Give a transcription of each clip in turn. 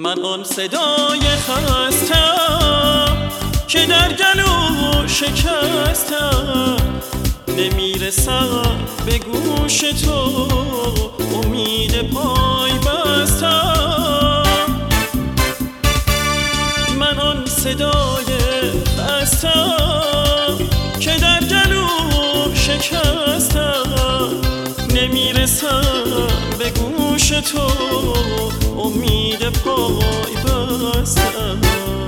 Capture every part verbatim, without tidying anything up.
من آن صدای خستم که در گلو شکستم، نمیرسم به گوش تو، امید پای بستم. من آن صدای خستم که در گلو شکستم، نمیرسم به گوش تو، امید پای بستم.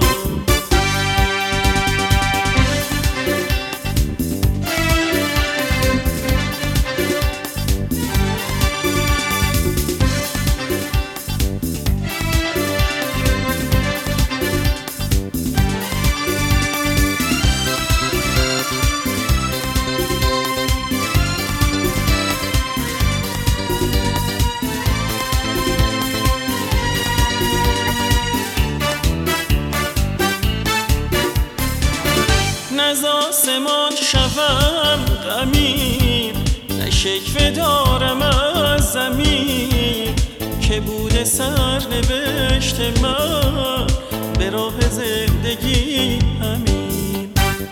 از آسمان شوم غمین، نه شکوه دارم از زمین، که بوده سرنوشت من به راه زندگی همین.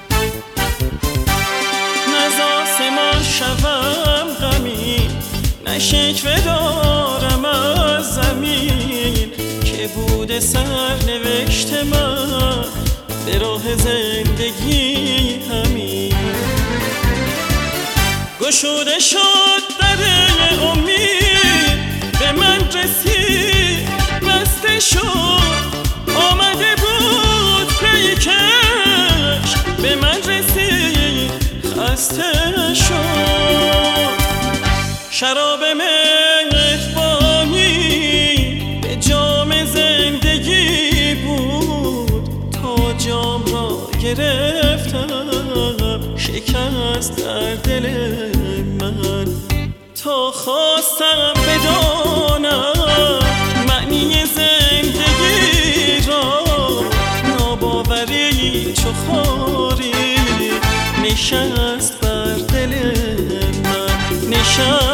از آسمان شوم غمین، نه شکوه دارم از زمین، که بوده سرنوشت من به راه زندگی همین. گشوده شد در امید، به من رسید بسته شد، آمده بود پیکش، به من رسید خسته شد. شراب مهربانی به جام زندگی بود، تا جام را گرفتم شکست در دل من، تا خواستم بدانم معنی زندگی را، ناباوری چو خاری نشست بر دل من، نشست